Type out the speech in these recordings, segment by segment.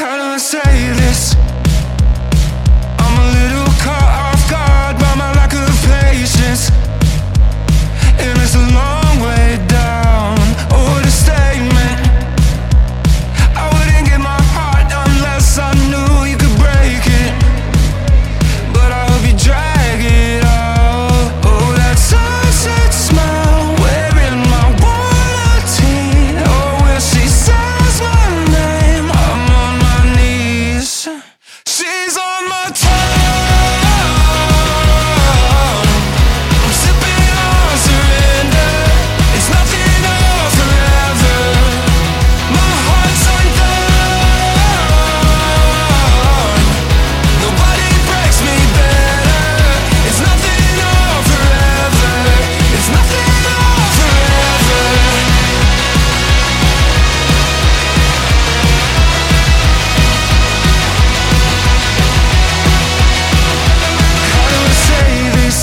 How do I say this? I'm a little caught off guard by my lack of patience, and it's a long way down. What a statement. I wouldn't give my heart unless I knew you could break it, but I hope you drag it out. Oh, that sunset smile wearing my wallet. Oh, when she says my name, I'm on my knees. She's on my tongue. I'm sipping on surrender. It's nothing all forever. My heart's undone. Nobody breaks me better. It's nothing all forever. It's nothing all forever. How do I say this?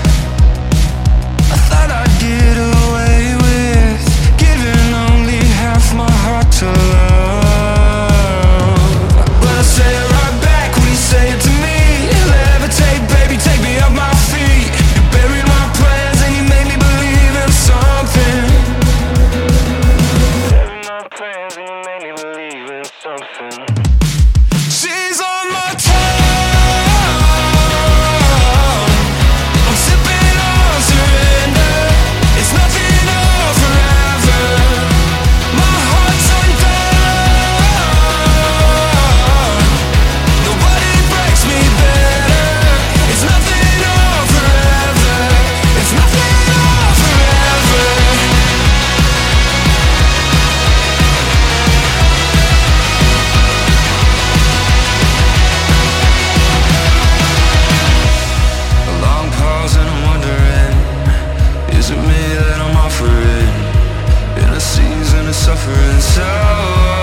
I thought I'd get away with giving only half my heart to love, but I say it right back when you say it to me. Levitate, baby, take me off my feet. You buried my plans and you made me believe in something. Buried my plans and you made me believe in something. She's on my tongue. I'm sipping on surrender. It's nothing all forever. My heart's undone. Nobody breaks me better. It's nothing all forever. It's nothing all forever. A long pause and I'm wondering, is it me that I'm offering in a season of suffering? So